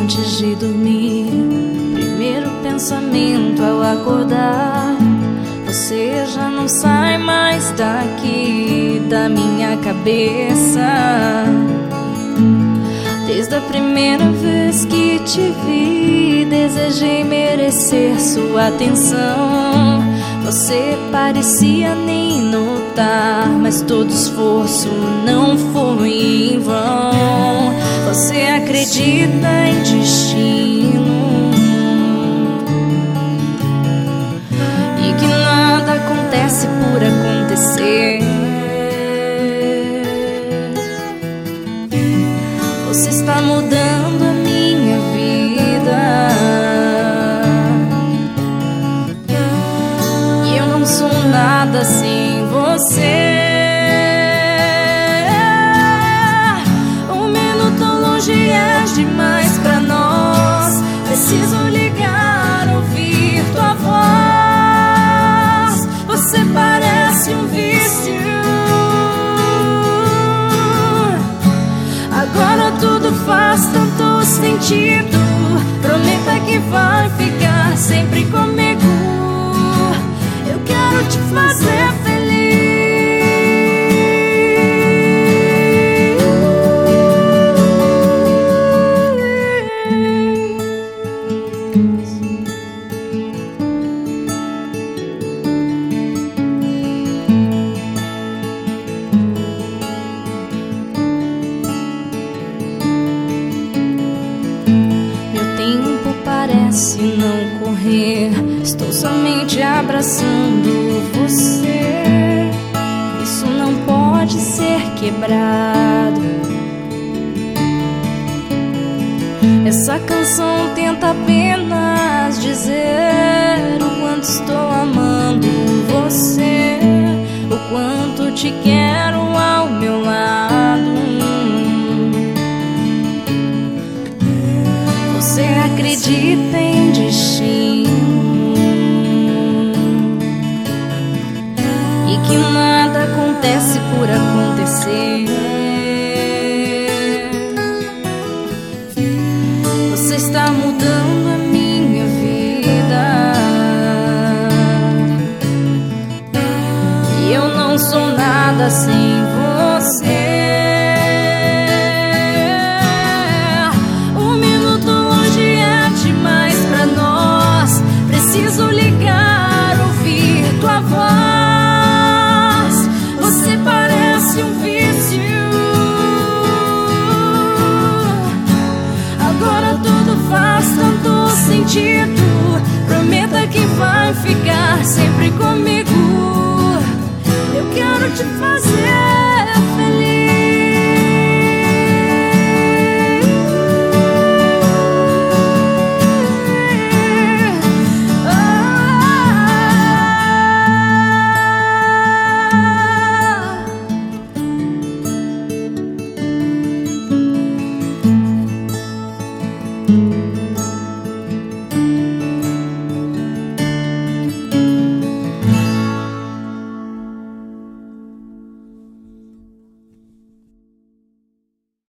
antes de dormir, primeiro pensamento ao acordar, você já não sai mais daqui da minha cabeça. Desde a primeira vez que te vi, desejei merecer sua atenção. Você parecia nem notar, mas todo esforço não foi em vão. Você acredita em destino e que nada acontece por acontecer. Você está mudando a minha vida e eu não sou nada sem você. Um minuto longe é demais pra nós. Preciso ligar, ouvir tua voz. Você parece um vício. Agora tudo faz tanto sentido. Prometa que vai ficar sempre comigo. Eu quero te fazer feliz. Parece não correr, estou somente abraçando você. Isso não pode ser quebrado. Essa canção tenta apenas dizer o quanto estou amando você, o quanto te quero ao meu lado. Você acredita